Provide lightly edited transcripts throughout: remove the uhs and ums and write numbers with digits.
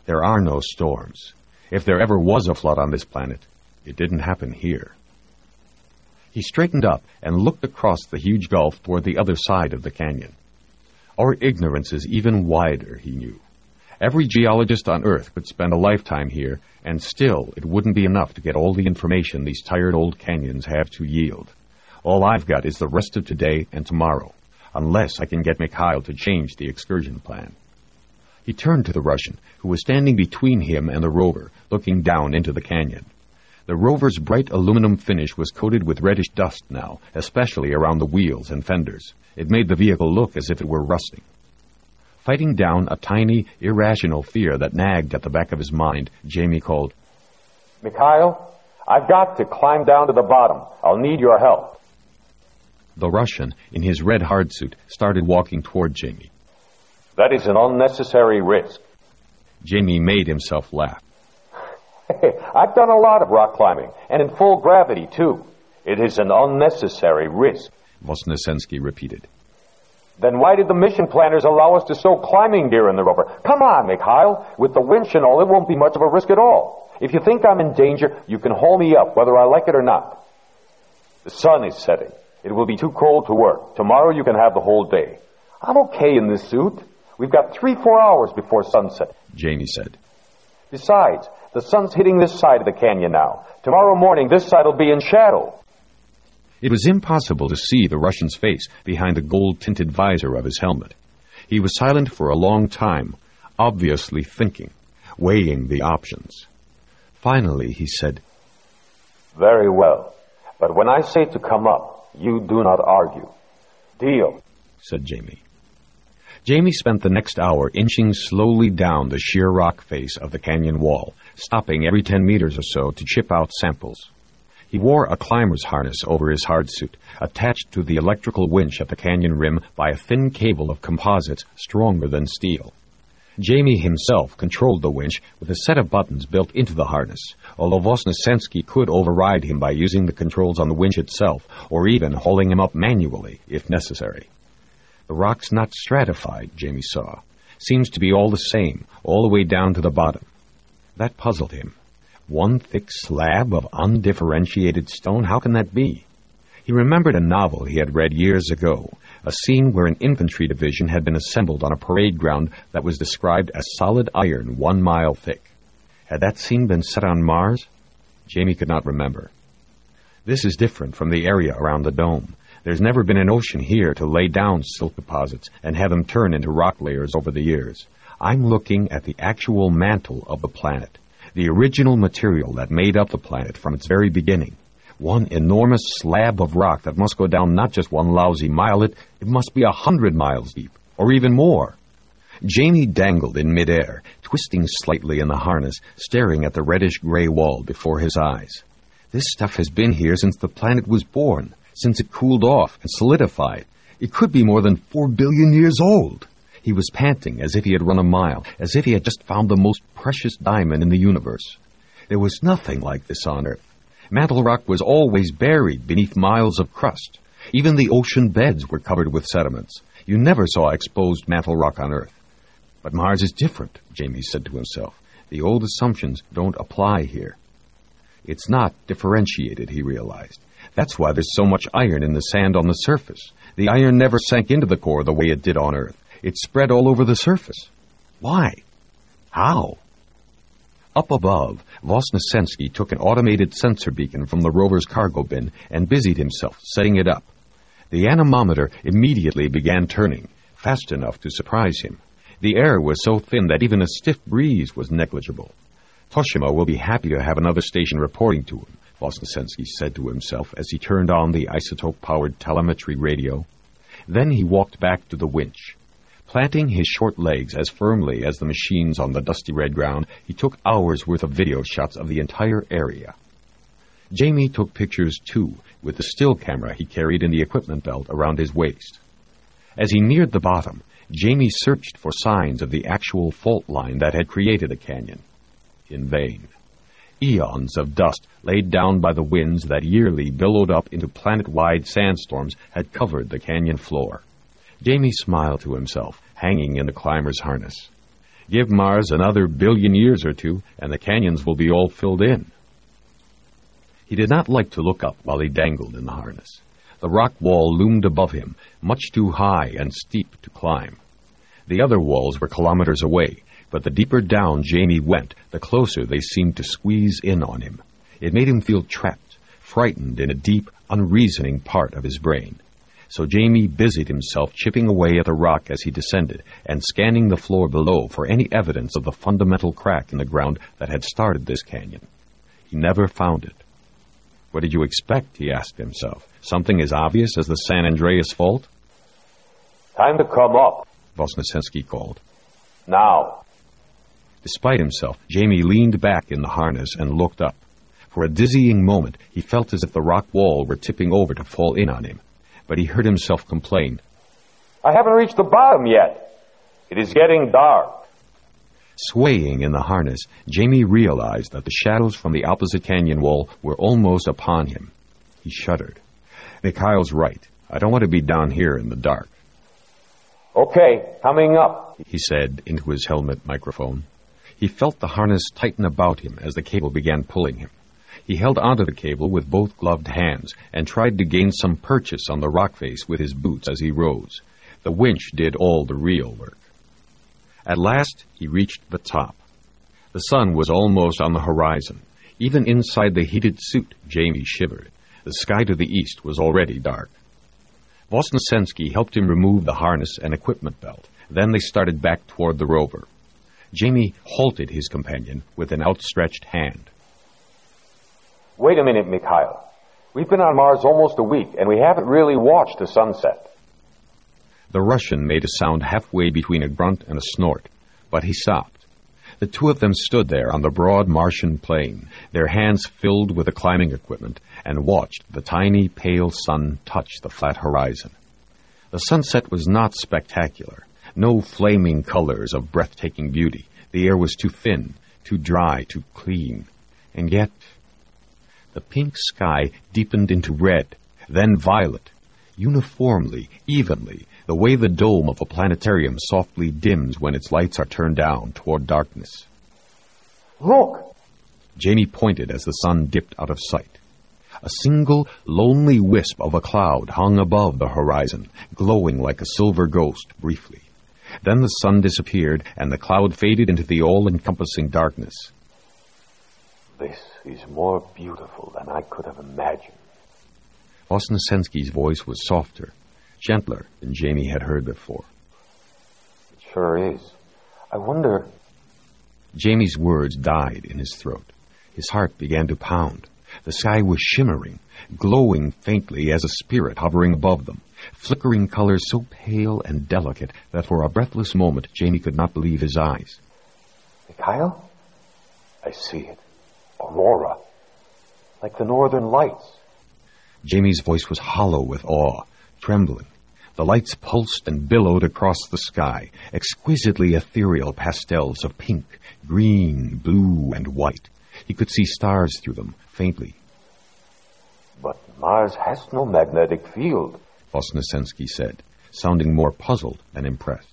There are no storms. If there ever was a flood on this planet, it didn't happen here. He straightened up and looked across the huge gulf toward the other side of the canyon. Our ignorance is even wider, he knew. Every geologist on Earth could spend a lifetime here, and still it wouldn't be enough to get all the information these tired old canyons have to yield. All I've got is the rest of today and tomorrow, unless I can get Mikhail to change the excursion plan. He turned to the Russian, who was standing between him and the rover, looking down into the canyon. The rover's bright aluminum finish was coated with reddish dust now, especially around the wheels and fenders. It made the vehicle look as if it were rusting. Fighting down a tiny, irrational fear that nagged at the back of his mind, Jamie called, "Mikhail, I've got to climb down to the bottom. I'll need your help." The Russian, in his red hardsuit, started walking toward Jamie. "That is an unnecessary risk." Jamie made himself laugh. "Hey, I've done a lot of rock climbing, and in full gravity, too. It is an unnecessary risk," Vosnesensky repeated. "Then why did the mission planners allow us to sow climbing gear in the rover? Come on, Mikhail. With the winch and all, it won't be much of a risk at all. If you think I'm in danger, you can haul me up, whether I like it or not. The sun is setting. It will be too cold to work. Tomorrow you can have the whole day. I'm okay in this suit. We've got 3-4 hours before sunset," Jamie said. "Besides, the sun's hitting this side of the canyon now. Tomorrow morning, this side will be in shadow." It was impossible to see the Russian's face behind the gold-tinted visor of his helmet. He was silent for a long time, obviously thinking, weighing the options. Finally, he said, "Very well. But when I say to come up, you do not argue. Deal," said Jamie. Jamie spent the next hour inching slowly down the sheer rock face of the canyon wall, stopping every 10 meters or so to chip out samples. He wore a climber's harness over his hardsuit, attached to the electrical winch at the canyon rim by a thin cable of composites stronger than steel. Jamie himself controlled the winch with a set of buttons built into the harness, although Vosnesensky could override him by using the controls on the winch itself, or even hauling him up manually, if necessary. The rock's not stratified, Jamie saw. Seems to be all the same, all the way down to the bottom. That puzzled him. One thick slab of undifferentiated stone, how can that be? He remembered a novel he had read years ago, a scene where an infantry division had been assembled on a parade ground that was described as solid iron 1 mile thick. Had that scene been set on Mars? Jamie could not remember. This is different from the area around the dome. There's never been an ocean here to lay down silt deposits and have them turn into rock layers over the years. I'm looking at the actual mantle of the planet, the original material that made up the planet from its very beginning. One enormous slab of rock that must go down not just 1 lousy mile, it must be 100 miles deep, or even more. Jamie dangled in midair, twisting slightly in the harness, staring at the reddish-gray wall before his eyes. This stuff has been here since the planet was born, since it cooled off and solidified. It could be more than 4 billion years old. He was panting as if he had run a mile, as if he had just found the most precious diamond in the universe. There was nothing like this on Earth. Mantle rock was always buried beneath miles of crust. Even the ocean beds were covered with sediments. You never saw exposed mantle rock on Earth. But Mars is different, Jamie said to himself. The old assumptions don't apply here. It's not differentiated, he realized. That's why there's so much iron in the sand on the surface. The iron never sank into the core the way it did on Earth. It spread all over the surface. Why? How? Up above, Vosnesensky took an automated sensor beacon from the rover's cargo bin and busied himself setting it up. The anemometer immediately began turning, fast enough to surprise him. The air was so thin that even a stiff breeze was negligible. Toshima will be happy to have another station reporting to him, Vosnesensky said to himself as he turned on the isotope-powered telemetry radio. Then he walked back to the winch. Planting his short legs as firmly as the machines on the dusty red ground, he took hours' worth of video shots of the entire area. Jamie took pictures, too, with the still camera he carried in the equipment belt around his waist. As he neared the bottom, Jamie searched for signs of the actual fault line that had created the canyon. In vain. Eons of dust laid down by the winds that yearly billowed up into planet-wide sandstorms had covered the canyon floor. Jamie smiled to himself, hanging in the climber's harness. Give Mars another billion years or two, and the canyons will be all filled in. He did not like to look up while he dangled in the harness. The rock wall loomed above him, much too high and steep to climb. The other walls were kilometers away, but the deeper down Jamie went, the closer they seemed to squeeze in on him. It made him feel trapped, frightened in a deep, unreasoning part of his brain. So Jamie busied himself chipping away at the rock as he descended, and scanning the floor below for any evidence of the fundamental crack in the ground that had started this canyon. He never found it. What did you expect, he asked himself. Something as obvious as the San Andreas Fault? Time to come up, Vosnesensky called. Now. Despite himself, Jamie leaned back in the harness and looked up. For a dizzying moment, he felt as if the rock wall were tipping over to fall in on him. But he heard himself complain. I haven't reached the bottom yet. It is getting dark. Swaying in the harness, Jamie realized that the shadows from the opposite canyon wall were almost upon him. He shuddered. Mikhail's right. I don't want to be down here in the dark. Okay, coming up, he said into his helmet microphone. He felt the harness tighten about him as the cable began pulling him. He held onto the cable with both gloved hands and tried to gain some purchase on the rock face with his boots as he rose. The winch did all the real work. At last, he reached the top. The sun was almost on the horizon. Even inside the heated suit, Jamie shivered. The sky to the east was already dark. Vosnesensky helped him remove the harness and equipment belt. Then they started back toward the rover. Jamie halted his companion with an outstretched hand. Wait a minute, Mikhail. We've been on Mars almost a week, and we haven't really watched the sunset. The Russian made a sound halfway between a grunt and a snort, but he stopped. The two of them stood there on the broad Martian plain, their hands filled with the climbing equipment, and watched the tiny, pale sun touch the flat horizon. The sunset was not spectacular. No flaming colors of breathtaking beauty. The air was too thin, too dry, too clean. And yet, the pink sky deepened into red, then violet, uniformly, evenly, the way the dome of a planetarium softly dims when its lights are turned down toward darkness. Look! Jamie pointed as the sun dipped out of sight. A single, lonely wisp of a cloud hung above the horizon, glowing like a silver ghost briefly. Then the sun disappeared, and the cloud faded into the all-encompassing darkness. This is more beautiful than I could have imagined. Vosnesensky's voice was softer, gentler than Jamie had heard before. It sure is. I wonder... Jamie's words died in his throat. His heart began to pound. The sky was shimmering, glowing faintly as a spirit hovering above them, flickering colors so pale and delicate that for a breathless moment Jamie could not believe his eyes. Mikhail? I see it. Aurora. Like the northern lights. Jamie's voice was hollow with awe, trembling. The lights pulsed and billowed across the sky, exquisitely ethereal pastels of pink, green, blue, and white. He could see stars through them, faintly. But Mars has no magnetic field, Vosnesensky said, sounding more puzzled than impressed.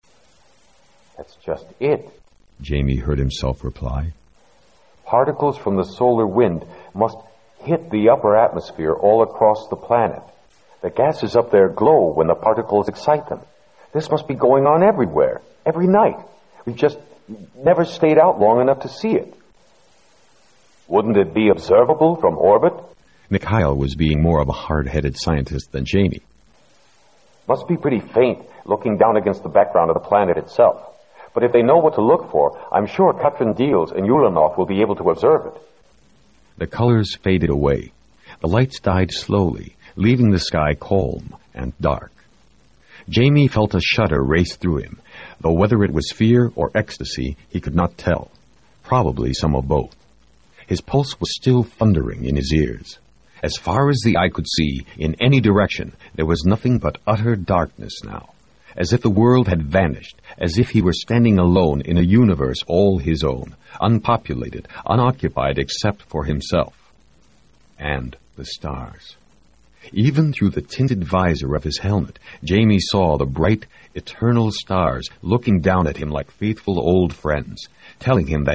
That's just it, Jamie heard himself reply. Particles from the solar wind must hit the upper atmosphere all across the planet. The gases up there glow when the particles excite them. This must be going on everywhere, every night. We've just never stayed out long enough to see it. Wouldn't it be observable from orbit? Mikhail was being more of a hard-headed scientist than Jamie. Must be pretty faint, looking down against the background of the planet itself. But if they know what to look for, I'm sure Katrin Diels and Ulanov will be able to observe it. The colors faded away. The lights died slowly, leaving the sky calm and dark. Jamie felt a shudder race through him, though whether it was fear or ecstasy, he could not tell. Probably some of both. His pulse was still thundering in his ears. As far as the eye could see, in any direction, there was nothing but utter darkness now. As if the world had vanished, as if he were standing alone in a universe all his own, unpopulated, unoccupied except for himself. And the stars. Even through the tinted visor of his helmet, Jamie saw the bright, eternal stars looking down at him like faithful old friends, telling him that